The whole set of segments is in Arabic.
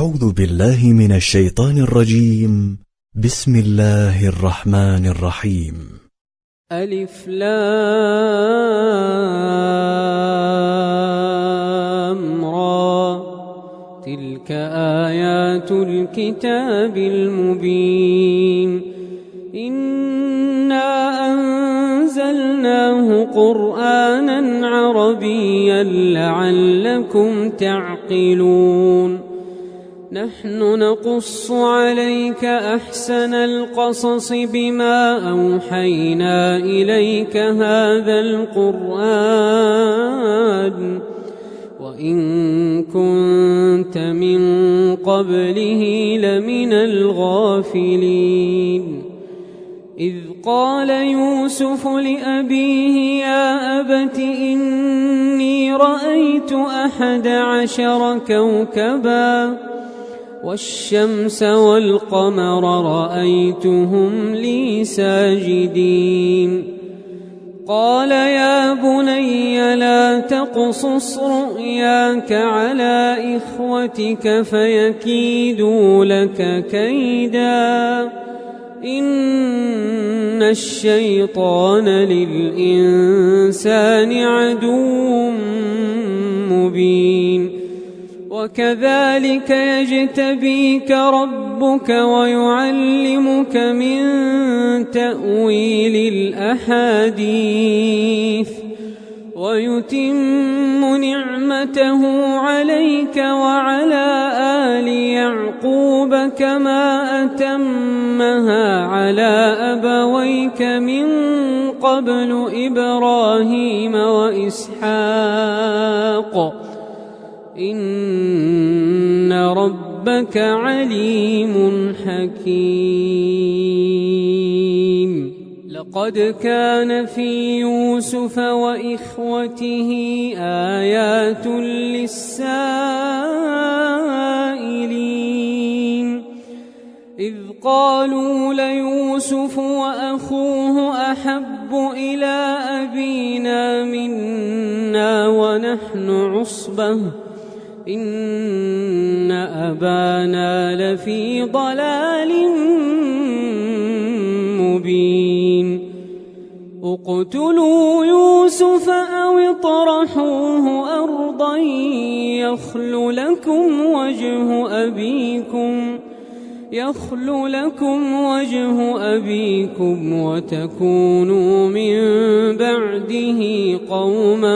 أعوذ بالله من الشيطان الرجيم. بسم الله الرحمن الرحيم. ألف لام را، تلك آيات الكتاب المبين. إنا أنزلناه قرآنا عربيا لعلكم تعقلون. نحن نقص عليك أحسن القصص بما أوحينا إليك هذا القرآن وإن كنت من قبله لمن الغافلين. إذ قال يوسف لأبيه يا أبت إني رأيت 11 كوكبا والشمس والقمر رأيتهم لي ساجدين. قال يا بني لا تقصص رؤياك على إخوتك فيكيدوا لك كيدا إن الشيطان للإنسان عدو مبين. وكذلك يجتبيك ربك ويعلمك من تأويل الأحاديث ويتم نعمته عليك وعلى آل يعقوب كما أتمها على أبويك من قبل إبراهيم وإسحاق إن ربك عليم حكيم. لقد كان في يوسف وإخوته آيات للسائلين إذ قالوا ليوسف وأخوه أحب إلى أبينا منا ونحن عصبة إن أبانا لفي ضلال مبين. اقتلوا يوسف أو اطرحوه أرضا يخل لكم وجه أبيكم وتكونوا من بعده قوما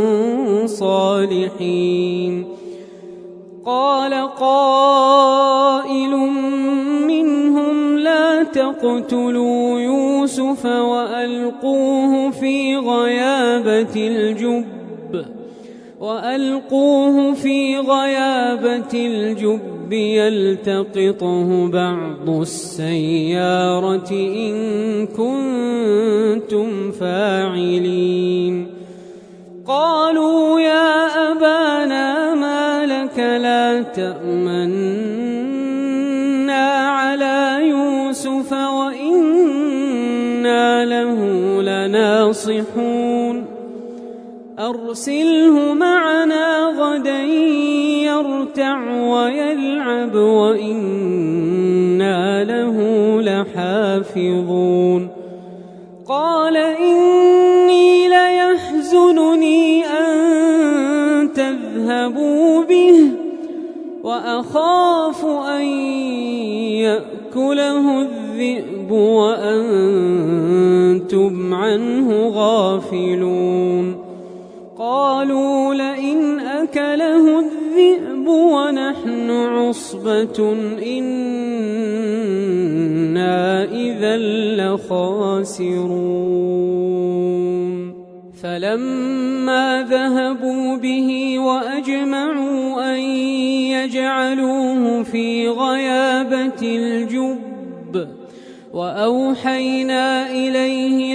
صالحين. قال قائل منهم لا تقتلوا يوسف وألقوه في غيابة الجب يلتقطه بعض السيارة إن كنتم فاعلين. قالوا يا أبانا ما لك لا تأمنا على يوسف وإنا له لناصحون أرسله معنا غدا يرتع ويلعب وإنا له لحافظون. قال إني ليحزنني أن تذهبوا به وأخاف أن يأكله الذئب وأنتم عنه غافلون. قالوا لئن أكله الذئب ونحن عصبة إنا إذا لخاسرون. فلما ذهبوا به وأجمعوا أن يجعلوه في غيابة الجب وأوحينا إليه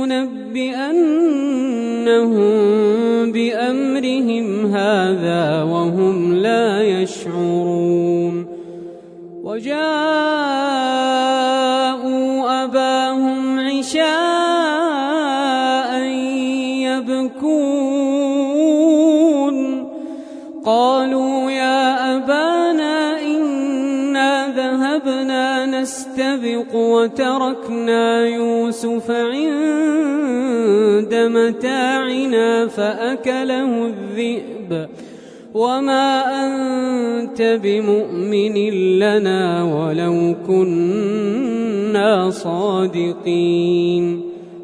لتنبئنهم بأمرهم هذا وهم لا يشعرون. وجاءوا أباهم عشاء يبكون. قالوا يا أبانا إن ذهبنا نستبق وتركنا يوسف عند متاعنا فأكله الذئب وما أنت بمؤمن لنا ولو كنا صادقين.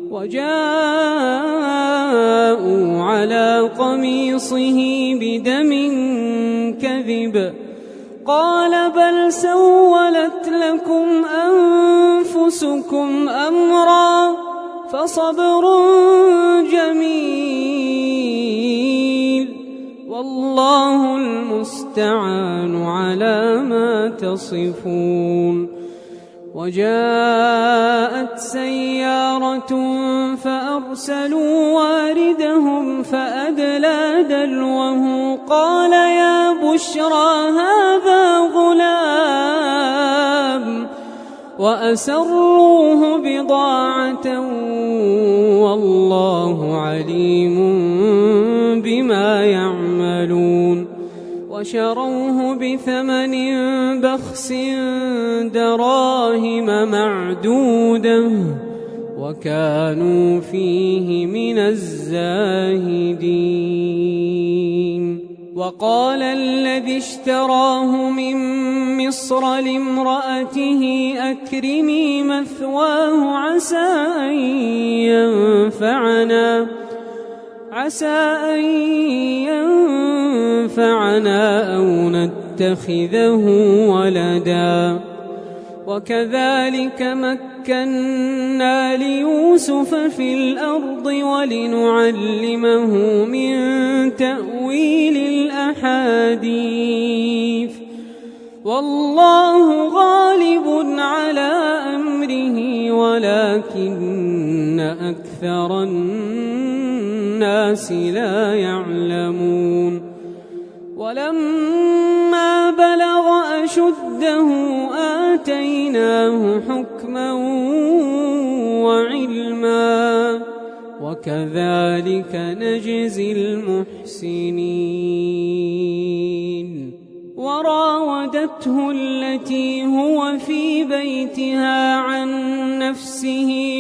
وجاءوا على قميصه بدم كذب قال بل سولت لكم أنفسكم أمرا فصبر جميل والله المستعان على ما تصفون. وجاءت سيارة فأرسلوا واردهم فأدلى دلوه قال يا بشرى هذا غلام وأسروه بضاعة والله عليم بما يعملون. وشروه بثمن بخس دراهم معدودة وكانوا فيه من الزاهدين. وقال الذي اشتراه من مصر لامرأته أكرمي مثواه عسى أن ينفعنا أو نتخذه ولدا. وكذلك مكنا ليوسف في الأرض ولنعلمه من تأويل الأحاديث والله غالب على أمره ولكن أكثر الناس لا يعلمون. ولما بلغ أشده آتيناه حكما وعلما وكذلك نجزي المحسنين. وراودته التي هو في بيتها عن نفسه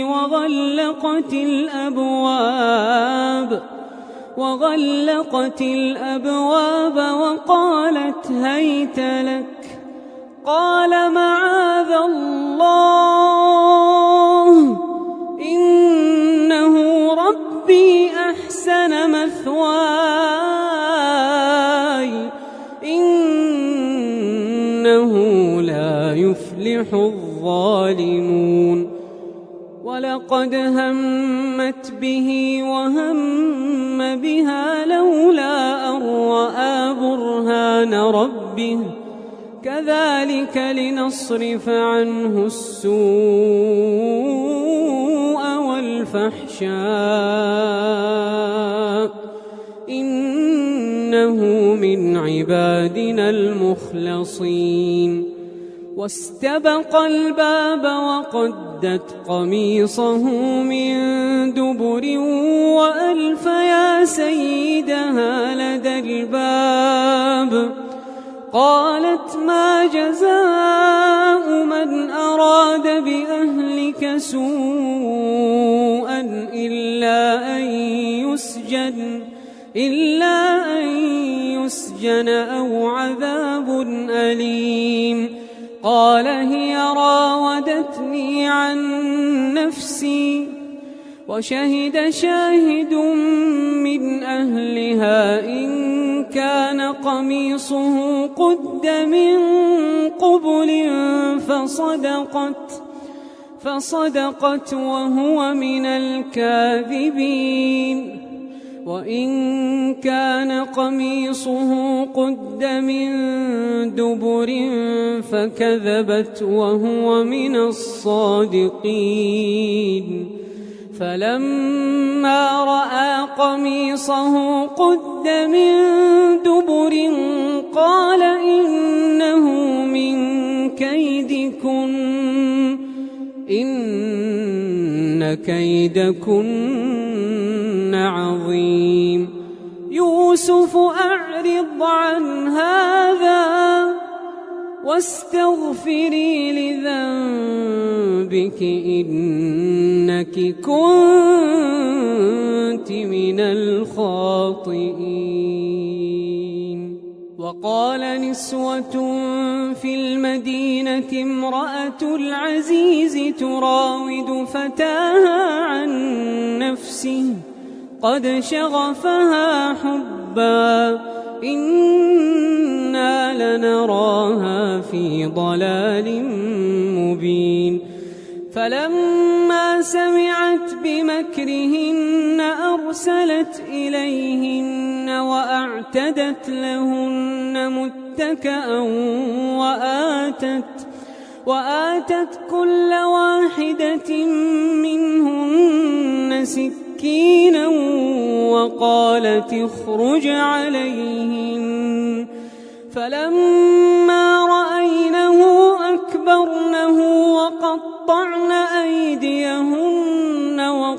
وغلقت الأبواب وقالت هيت لك قال معاذ الله إنه ربي أحسن مثواي إنه لا يفلح الظالمون. ولقد همت به وهم بها لولا أن رأى برهان ربه كذلك لنصرف عنه السوء والفحشاء إنه من عبادنا المخلصين. واستبق الباب وقدت قميصه من دبر وألف يا سيدها لدى الباب قالت ما جزاء من أراد بأهلك سوءا إلا أن يسجن أو عذاب أليم. قال هي راودتني عن نفسي وشهد شاهد من أهلها إن كان قميصه قد من قبل فصدقت وهو من الكاذبين. وإن كان قميصه قد من دبر فكذبت وهو من الصادقين. فلما رأى قميصه قد من دبر قال إنه من كيدكن إن كيدكن عظيم. يوسف أعرض عن هذا واستغفري لذنبك إنك كنت من الخاطئين. وقال نسوة في المدينة امرأة العزيز تراود فتاها عن نفسه قد شغفها حبا إنا لنراها في ضلال مبين. فلما سمعت بمكرهن أرسلت إليهن وأعتدت لهن متكأ وآتت كل واحدة منهن سكينا وقالت اخرج عليهن. فلما رأينه أكبرنه وقطعن أيديهن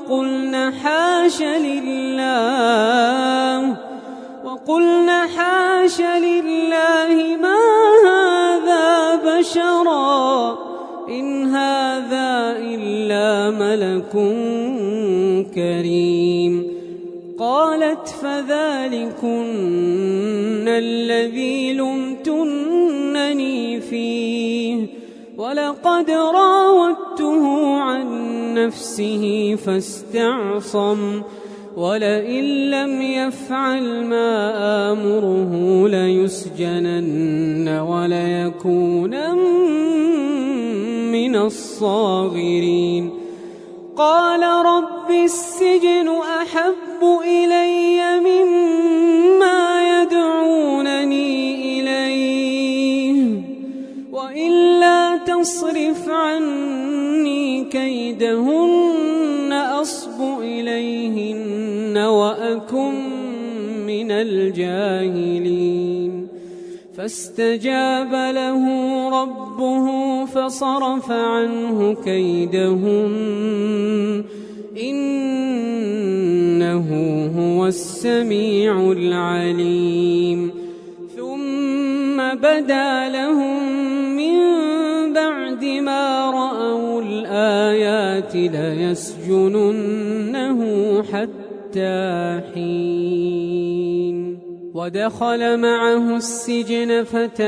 وقلن حاش لله ما هذا بشرا إن هذا إلا ملك كريم. قالت فذلكن الذي لمتنني فيه ولقد راودته عن نفسه فاستعصم ولئن لم يفعل ما آمره ليسجنن وليكونن من الصاغرين. قال رب السجن أحب إلي مما يدعونني إليه وإلا تصرف عني كيدهن أصب إليهن وأكن من الجاهلين. فاستجاب له ربه فصرف عنه كيدهن إنه هو السميع العليم. ثم بدا لهم من بعد ما رأوا الآيات ليسجننه حتى حين. ودخل معه السجن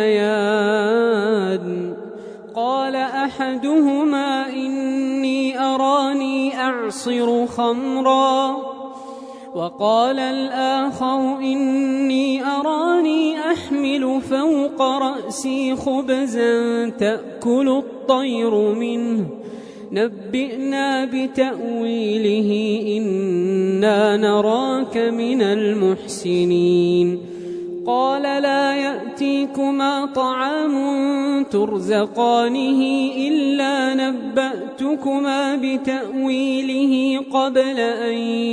فتيان قال أحدهما إني أراني أعصر خمرا وقال الآخر إني أراني أحمل فوق رأسي خبزا تأكل الطير منه نبئنا بتأويله إنا نراك من المحسنين. قال لا يأتيكما طعام ترزقانه إلا نبأتكما بتأويله قبل أن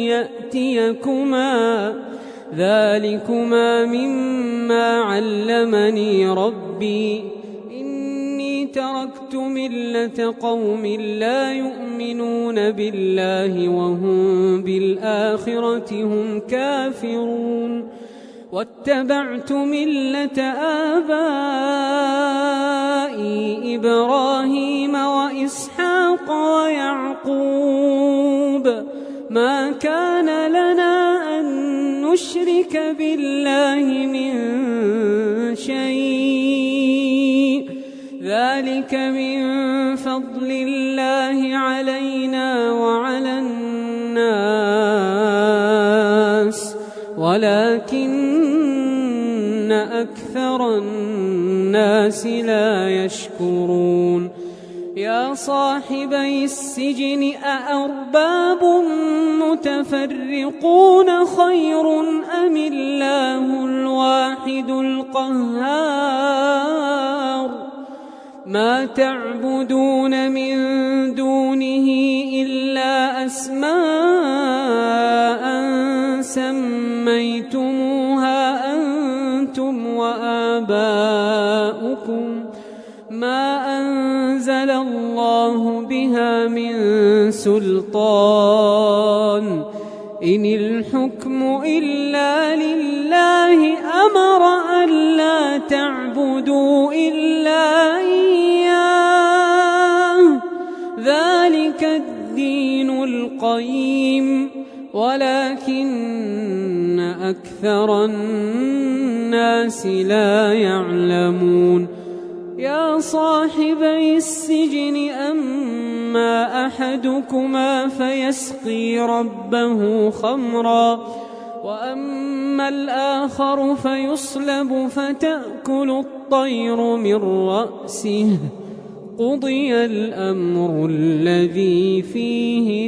يأتيكما ذلكما مما علمني ربي إني تركت ملة قوم لا يؤمنون بالله وهم بالآخرة هم كافرون واتبعت ملة آبائي إبراهيم وإسحاق ويعقوب ما كان لنا أن نشرك بالله من شيء ذلك من فضل الله علينا وعلى الناس ولكن أكثر الناس لا يشكرون. يا صاحبي السجن أأرباب متفرقون خير أم الله الواحد القهار ما تعبدون من دونه إلا أسماء سميتموها أنتم وآباؤكم ما أنزل الله بها من سلطان إن الحكم إلا لله أمر أن لا تعبدوا إلا القيم ولكن أكثر الناس لا يعلمون يا صاحبي السجن أما أحدكما فيسقي ربه خمرا وأما الآخر فيصلب فتأكل الطير من رأسه قضي الأمر الذي فيه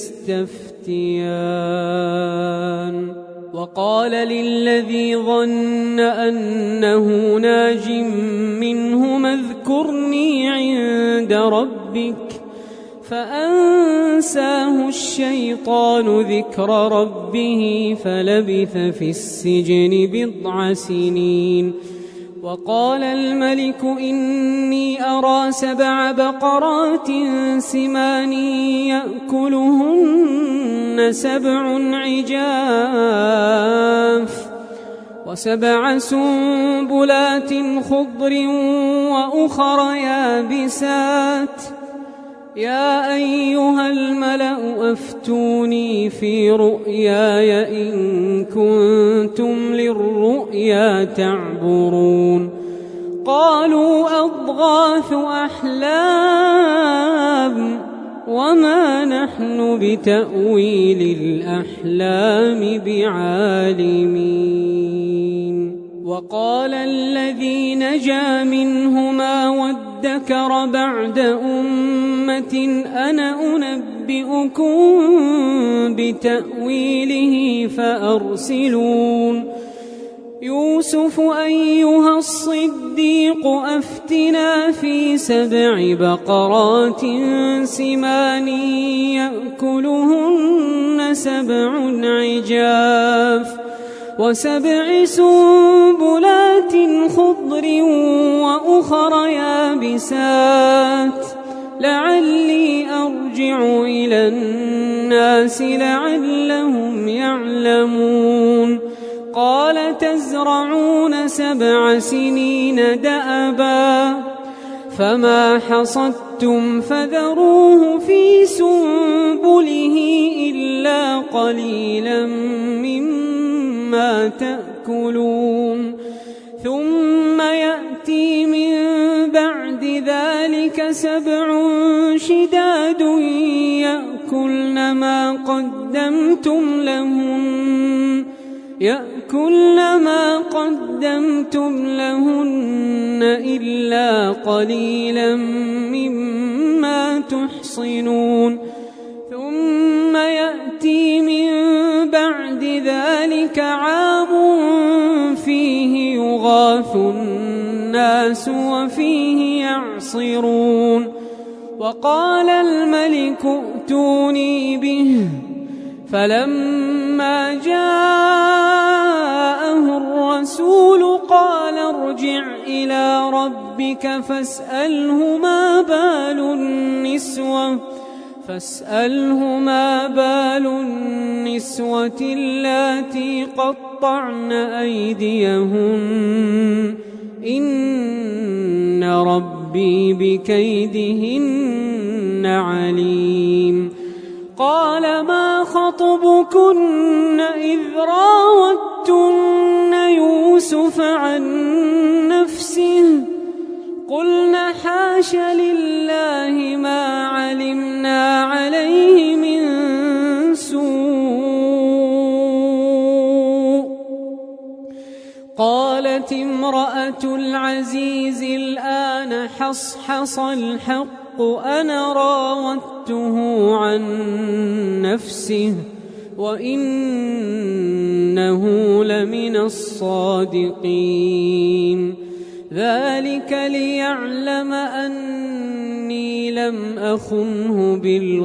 تستفتيان وقال للذي ظن أنه ناج منهما اذكرني عند ربك فأنساه الشيطان ذكر ربه فلبث في السجن 9 سنين وقال الملك إني أرى 7 بقرات سمان يأكلهن 7 عجاف و7 سنبلات خضر وأخر يابسات يا أيها الملأ أفتوني في رؤياي إن كنتم للرؤيا تعبرون قالوا أضغاث أحلام وما نحن بتأويل الأحلام بعالمين وقال الذي نجا منهما وادكر بعد أمة أنا أنبئكم بتأويله فأرسلون يوسف أيها الصديق أفتنا في 7 بقرات سمان يأكلهن 7 عجاف و7 سنبلات خضر وأخر يابسات لعلي أرجع إلى الناس لعلهم يعلمون قال تزرعون 7 سنين دأبا فما حصدتم فذروه في سنبله إلا قليلا مما تأكلون ثم يأتي من بعد ذلك 7 شداد يأكلن ما قدمتم لهن إلا قليلا مما تحصنون ثم يأتي من بعد ذلك عام فيه يغاث الناس وفيه يعصرون وقال الملك ائتوني به فلما جاءه الرسول قال ارجع إلى ربك فاسأله ما بال النسوة اللاتي قطعن أيديهن إن ربي بكيدهن عليم قال ما خطبكن إذ راوتن يوسف عن نفسه قلنا حاش لله ما علمنا عليه من سوء قالت امرأة العزيز الآن حصحص الحق أنا راودته عن نفسه وإنه لمن الصادقين ذلك ليعلم أني لم أخنه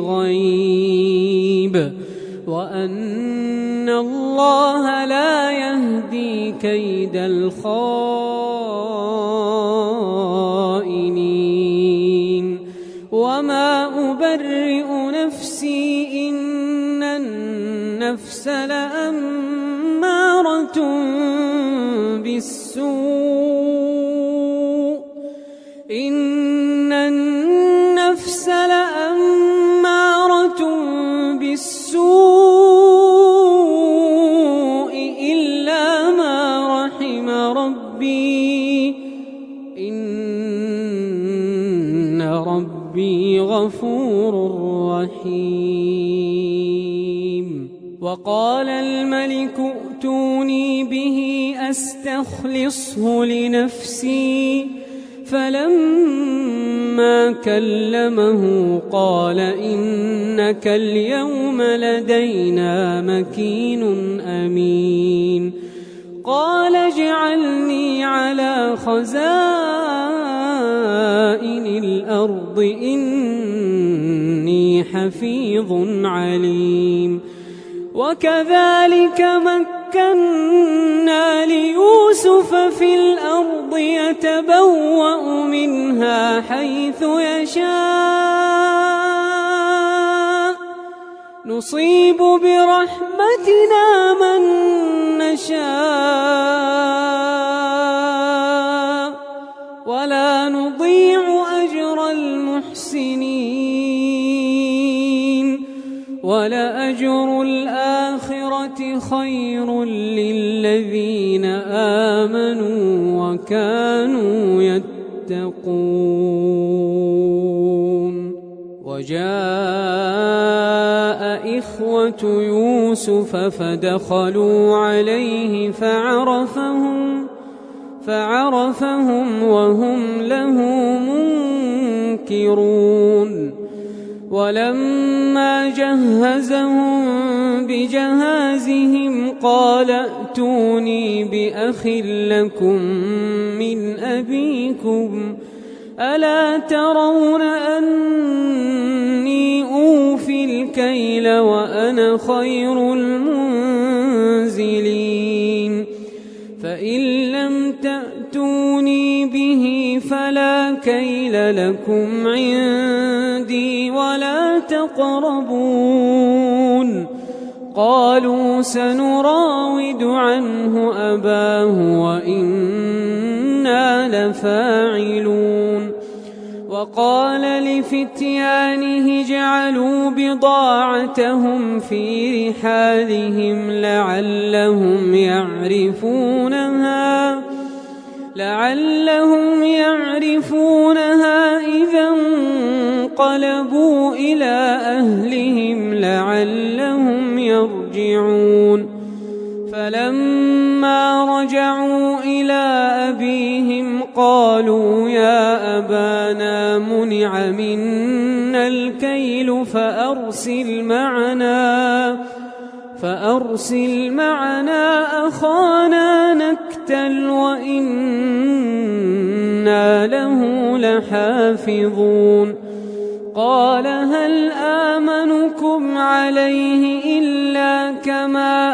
بالغيب وأن الله لا يهدي كيد الخائنين وما أبرئ نفسي إن النفس لأمارة بالسوء ربي غفور رحيم. وقال الملك ائتوني به أستخلصه لنفسي، فلما كلمه قال إنك اليوم لدينا مكين أمين. قال اجعلني على خزائن الأرض إني حفيظ عليم. وكذلك مكنا ليوسف في الأرض يتبوأ منها حيث يشاء، نصيب برحمتنا من نشاء ولا نضيع أجر المحسنين، ولأجر الآخرة خير للذين آمنوا وكانوا يتقون. وجاء إخوة يوسف فدخلوا عليه فعرفهم وهم له منكرون. ولما جهزهم بجهازهم قال ائتوني بأخ لكم من أبيكم، ألا ترون أني أوفي الكيل وأنا خير المنزلين؟ فإن لم تأتوني به فلا كيل لكم عندي ولا تقربون. قالوا سنراود عنه أباه وإنا لفاعلون. وقال لفتيانه اجعلوا بضاعتهم في رحالهم لعلهم يعرفونها إذا انقلبوا إلى أهلهم لعلهم يرجعون. فلما رجعوا إلى أبيهم قالوا يا أبانا منع منا الكيل فأرسل معنا أخانا نكتل وإنا له لحافظون. قال هل آمنكم عليه إلا كما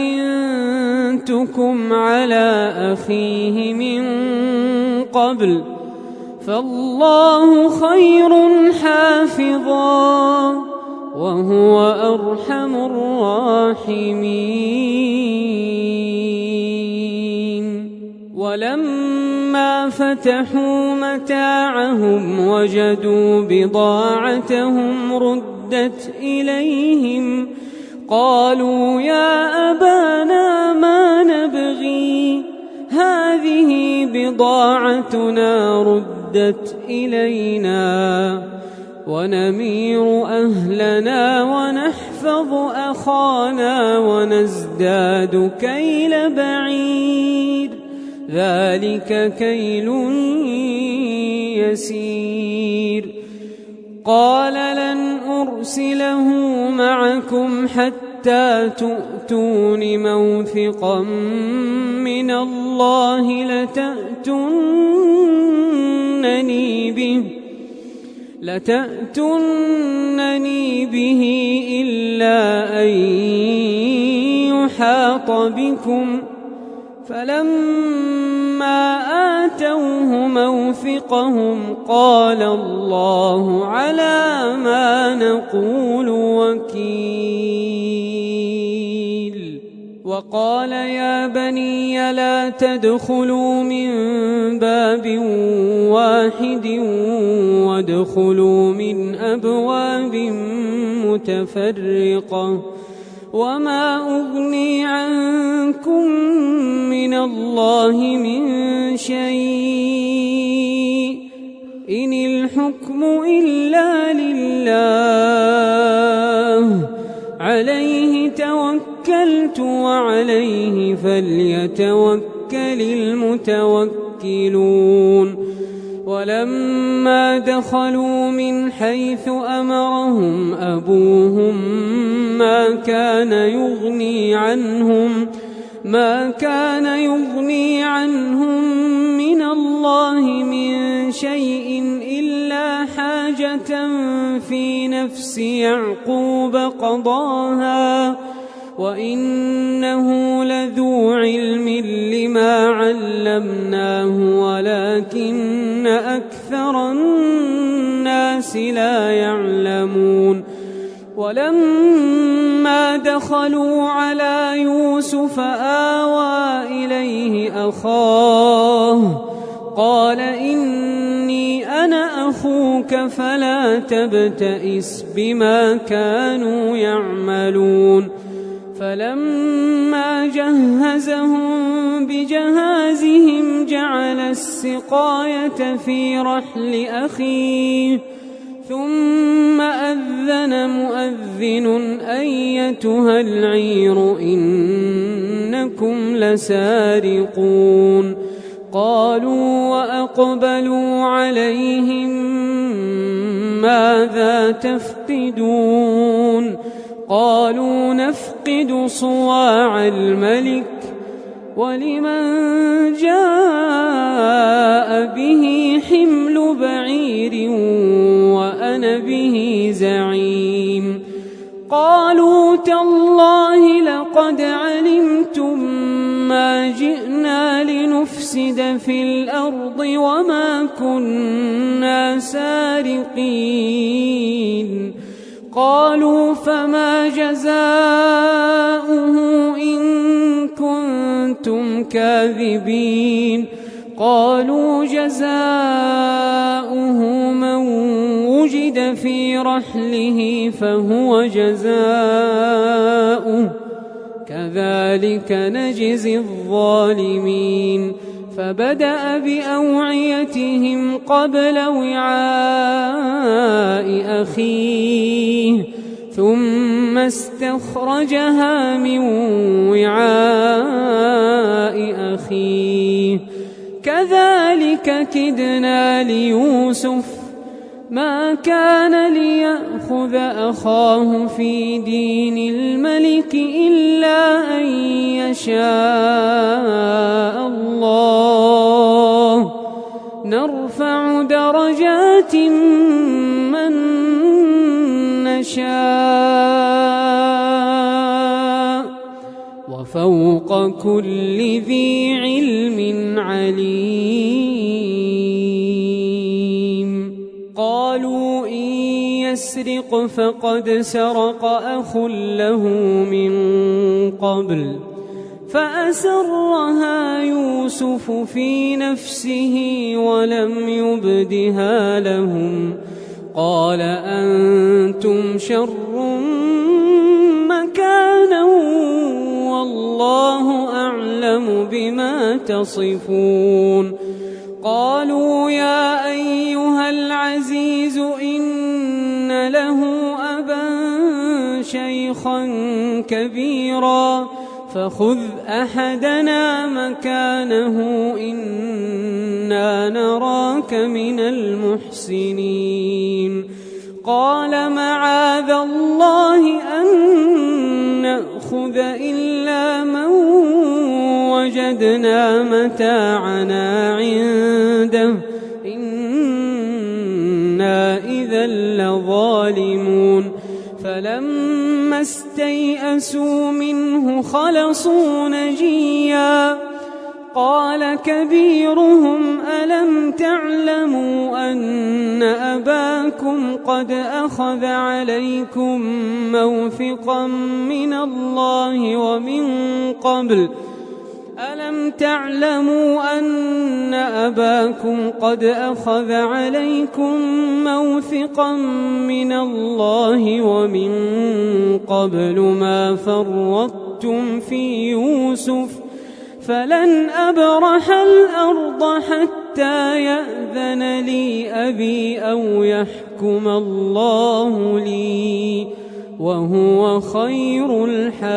أمنتكم على أخيه من قبل، فالله خير حافظا وهو أرحم الراحمين. ولما فتحوا متاعهم وجدوا بضاعتهم ردت إليهم قالوا يا أبانا ما نبغي، هذه بضاعتنا ردت إلينا ونمير أهلنا ونحفظ أخانا ونزداد كيل بعير، ذلك كيل يسير. قال لن أرسله معكم حتى تؤتون موثقا من الله لتأتونني به إلا أن يحاط بكم. فلما آتوه موثقهم قال الله على ما نقول وكيل. وقال يا بني لا تدخلوا من باب واحد وادخلوا من أبواب متفرقة، وما أغني عنكم من الله من شيء إن الحكم إلا لله عليه توكلت وعليه فليتوكل المتوكلون ولما دخلوا من حيث أمرهم أبوهم ما كان يغني عنهم من الله من شيء إلا حاجة في نفس يعقوب قضاها وإنه لذو علم لما علمناه ولكن أكثر الناس لا يعلمون ولما دخلوا على يوسف آوى إليه أخاه قال إني أنا أخوك فلا تبتئس بما كانوا يعملون فلما جهزهم بجهازهم جعل السقاية في رحل أخيه ثم أذن مؤذن أيتها العير إنكم لسارقون قالوا وأقبلوا عليهم ماذا تفقدون قالوا نفقد صواع الملك ولمن جاء به حمل بعير وأنا به زعيم قالوا تالله لقد علمتم ما جئنا لنفسد في الأرض وما كنا سارقين قالوا فما جزاؤه إن كنتم كاذبين قالوا جزاؤه من وجد في رحله فهو جزاؤه كذلك نجزي الظالمين فبدأ بأوعيتهم قبل وعاء أخيه ثم استخرجها من وعاء أخيه كذلك كدنا ليوسف ما كان ليأخذ أخاه في دين الملك إلا أن يشاء الله نرفع درجات من نشاء وفوق كل ذي علم عليم قالوا إن يسرق فقد سرق أخ له من قبل فأسرها يوسف في نفسه ولم يبدها لهم قال أنتم شر مكانا والله أعلم بما تصفون قالوا يا أيها العزيز إن له أبا شيخا كبيرا فخذ أحدنا مكانه إنا نراك من المحسنين قال معاذ الله أن نأخذ إلا من وجدنا متاعنا عنده إنا إذا لظالمون فلما استيئسوا منه خلصوا نجيا قال كبيرهم ألم تعلموا أن أباكم قد أخذ عليكم موثقا من الله ومن قبل ألم تعلموا أن أباكم قد أخذ عليكم موثقا من الله ومن قبل ما فرطتم في يوسف فلن أبرح الأرض حتى يأذن لي أبي أو يحكم الله لي وهو خير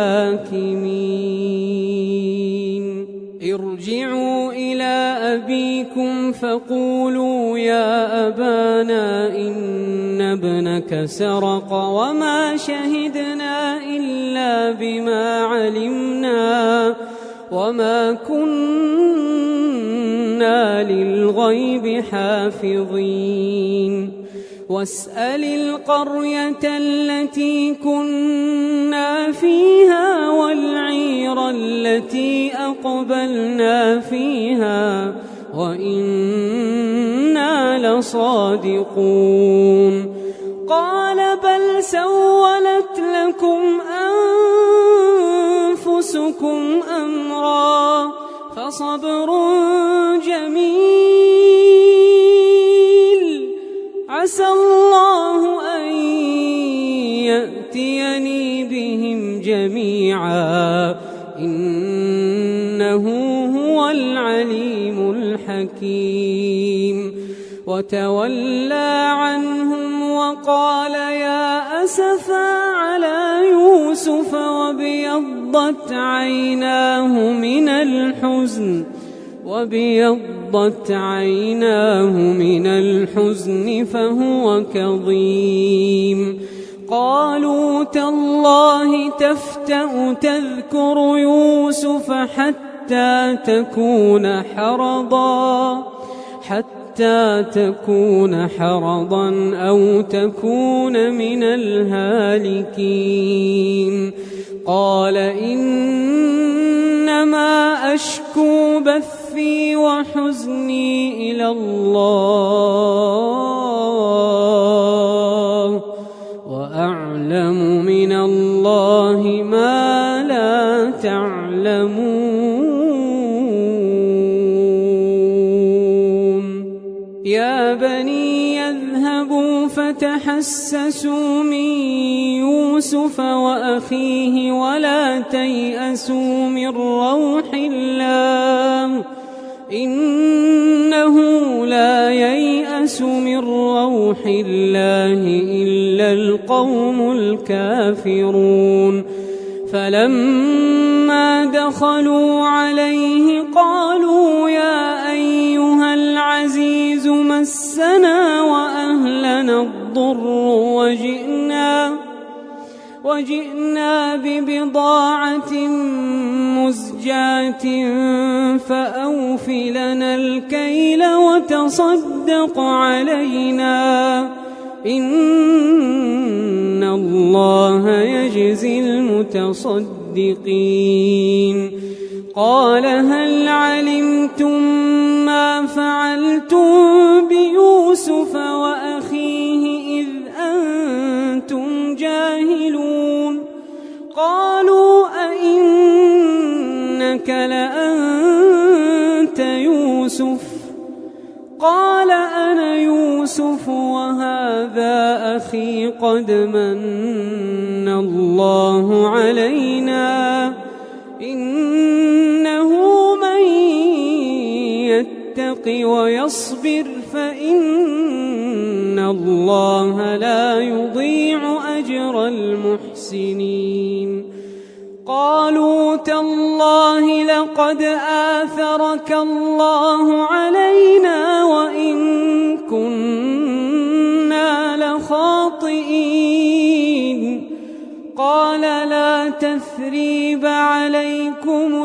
الحاكمين. ارجعوا إلى أبيكم فقولوا يا أبانا إن ابنك سرق وما شهدنا إلا بما علمنا وما كنا للغيب حافظين. واسأل القرية التي كنا فيها والعير التي أقبلنا فيها وإنا لصادقون. قال بل سولت لكم أنفسكم أمرا فصبر جميل عسى الله أن يأتيني بهم جميعا إنه هو العليم الحكيم. وتولى عنهم وقال يا أسفا على يوسف وابيضت عيناه من الحزن فهو كظيم. قالوا تالله تفتأ تذكر يوسف حتى تكون حرضا أو تكون من الهالكين. قال إنما أشكو بثي وحزني إلى الله وأعلم من الله ما لا تعلمون. يا بني يذهبوا فتحسسوا من يوسف وأخيه ولا تيأسوا من روح الله إنه لا ييأس من روح الله إلا القوم الكافرون. فلما دخلوا عليه قالوا يا أيها العزيز مسنا وأهلنا الضر وجئنا ببضاعة مزجاة فأوف لنا الكيل وتصدق علينا إن الله يجزي المتصدقين. قال هل علمتم ما فعلتم بيوسف وأخيه إذ أنتم جاهلون؟ قالوا أئنك لأنت يوسف؟ قال أنا يوسف وهذا أخي قد من الله علينا إنه من يتق ويصبر فإن الله لا يضيع أجر المحسنين. قالوا تالله لقد آثرك الله علينا وإن كنا لخاطئين. قال لا تثريب عليكم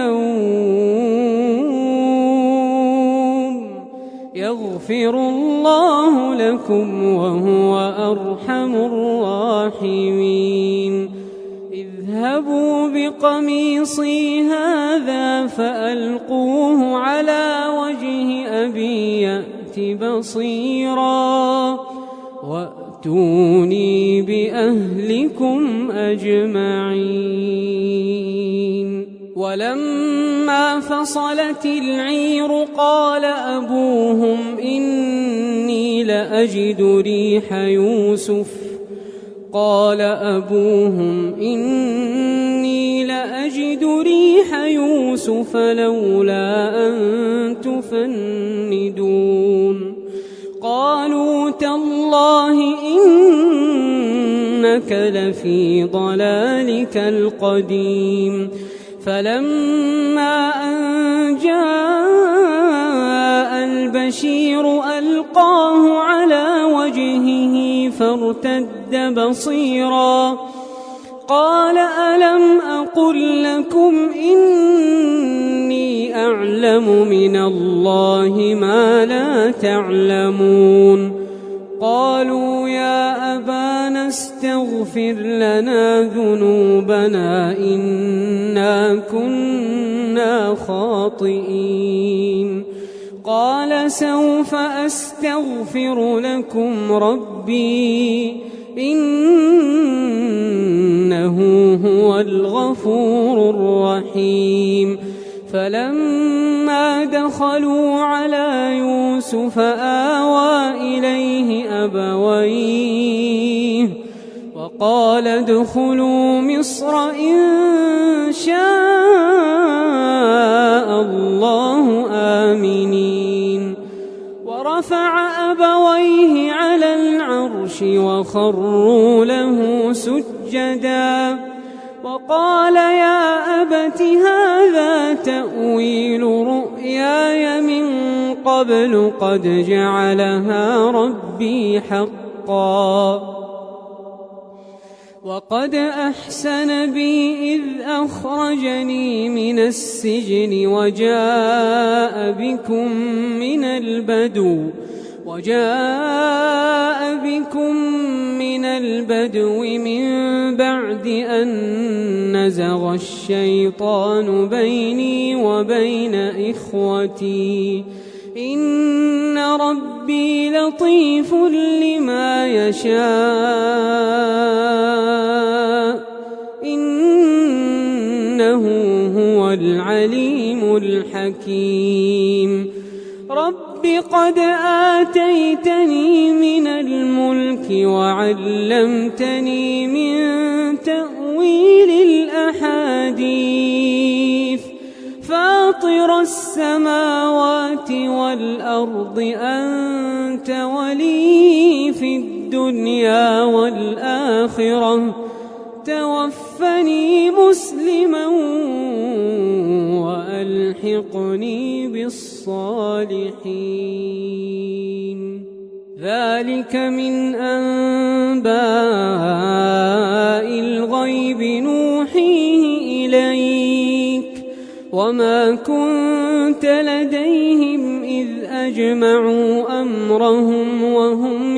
اليوم يغفر الله لكم وهو أرحم الراحمين. اذهبوا بقميصي هذا فألقوه على وجه أبي يأت بصيرا وأتوني بأهلكم أجمعين. ولما فصلت العير قال أبوهم إني لأجد ريح يوسف قال أبوهم إني لأجد ريح يوسف لولا أن تفندون قالوا تالله إنك لفي ضلالك القديم فلما أن جاء البشير ألقاه على وجهه فارتد بصيرا قال ألم أقل لكم إني أعلم من الله ما لا تعلمون قالوا يا أبانا استغفر لنا ذنوبنا إنا كنا خاطئين قال سوف أستغفر لكم ربي إنه هو الغفور الرحيم فلما دخلوا على يوسف آوى إليه أبويه وقال ادخلوا مصر إن شاء الله آمنين ورفع أبويه على العرش وخروا له سجدا وقال يا أبت هذا تأويل رؤياي من قبل قد جعلها ربي حقا وقد أحسن بي إذ أخرجني من السجن وجاء بكم من البدو من بعد أن نزغ الشيطان بيني وبين إخوتي إن ربي لطيف لما يشاء إنه هو العليم الحكيم رب قد آتيتني من الملك وعلمتني من تأويل الأحاديث فاطر السماوات والأرض أنت ولي في الدنيا والآخرة توفني مسلما وألحقني بالصالحين ذلك من أنباء الغيب نوحيه إليك وما كنت لديهم إذ أجمعوا أمرهم وهم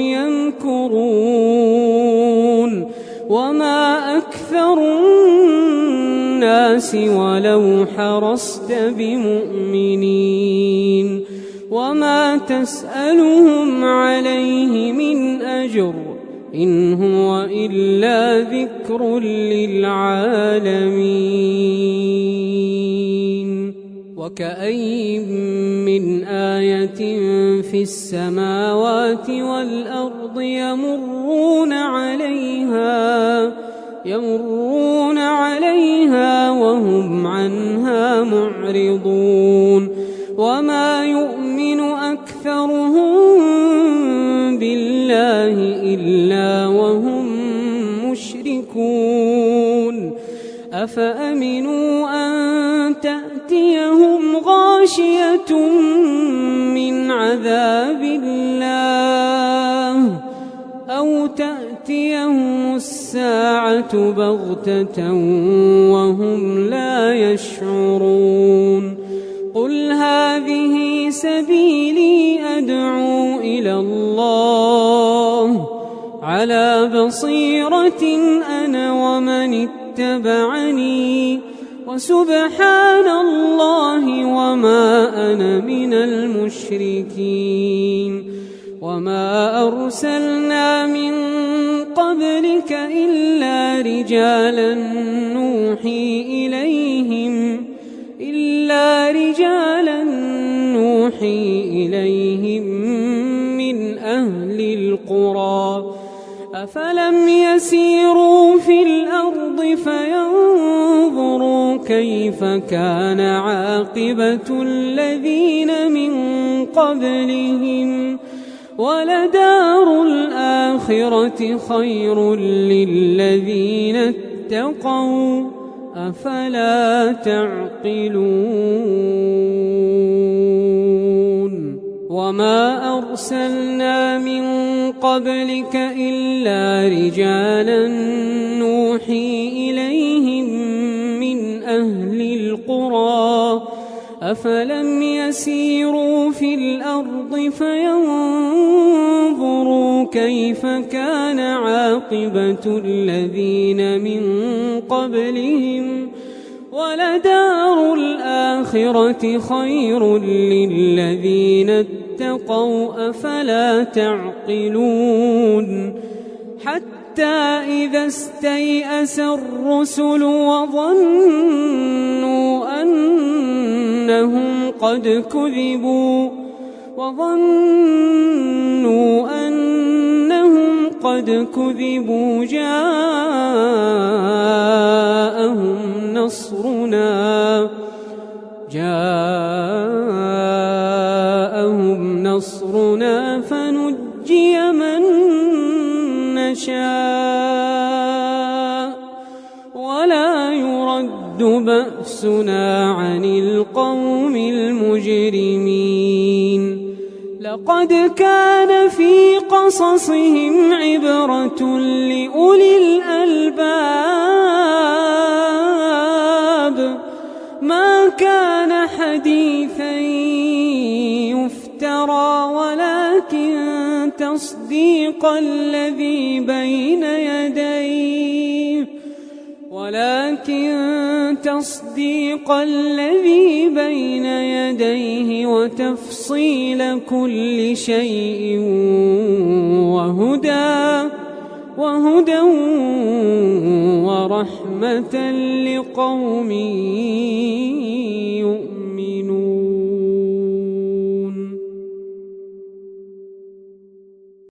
يمكرون وما أكثر الناس ولو حرصت بمؤمنين وما تسألهم عليه من أجر إن هو إلا ذكر للعالمين وكأي من آية في السماوات والأرض يمرون عليها وهم عنها معرضون وما يؤمن أكثرهم بالله إلا وهم مشركون أفأمنوا أن تأتيهم غاشية من عذاب الله أو تأتيهم الساعة بغتة وهم لا يشعرون قل هذه سبيلي أدعو إلى الله على بصيرة أنا ومن اتبعني وسبحان الله وما أنا من المشركين وما أرسلنا من قبلك إلا رجالا نوحي إليهم من أهل القرى أفلم يسيروا في الأرض فينظروا كيف كان عاقبة الذين من قبلهم ولدار الآخرة خير للذين اتقوا أفلا تعقلون وما أرسلنا من قبلك إلا رجالا نوحي إليهم من أهل القرى أفلم يسيروا في الأرض فينظروا كيف كان عاقبة الذين من قبلهم ولدار الآخرة خير للذين اتقوا أفلا تعقلون حتى إذا استيأس الرسل وظنوا أنهم قد كذبوا جاءهم نصرنا فنجي من نشاء ولا يرد بأسنا عن القوم المجرمين لقد كان في قصصهم عبرة لأولي الألباب ما كان حديثا يفترى ولكن تصديق الذي بين يديه وتفصيل كل شيء وهدى ورحمة لقوم يؤمنون